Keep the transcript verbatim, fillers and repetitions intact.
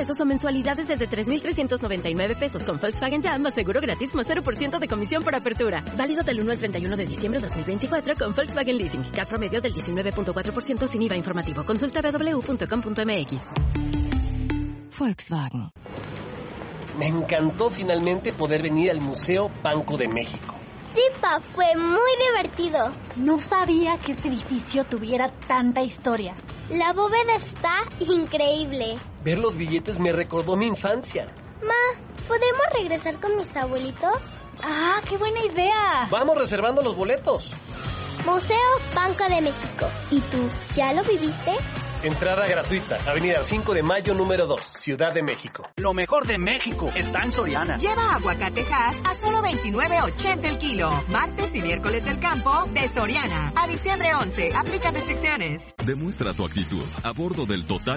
pesos o mensualidades desde tres mil trescientos noventa y nueve pesos con Volkswagen Jam más seguro gratis más cero por ciento de comisión por apertura. Válido del uno al treinta y uno de diciembre de dos mil veinticuatro con Volkswagen Leasing. C A T promedio del diecinueve punto cuatro por ciento sin I V A informativo. Consulta doble u doble u doble u punto com punto m x. Volkswagen. Me encantó finalmente poder venir al Museo Banco de México. Sí, pa, fue muy divertido. No sabía que este edificio tuviera tanta historia. La bóveda está increíble. Ver los billetes me recordó mi infancia. Ma, ¿podemos regresar con mis abuelitos? ¡Ah, qué buena idea! Vamos reservando los boletos. Museo Banco de México. ¿Y tú, ya lo viviste? Entrada gratuita, Avenida cinco de Mayo, número dos, Ciudad de México. Lo mejor de México está en Soriana. Lleva aguacate Hass a solo veintinueve ochenta el kilo. Martes y miércoles del campo de Soriana. A diciembre once, aplica restricciones. Demuestra tu actitud a bordo del Total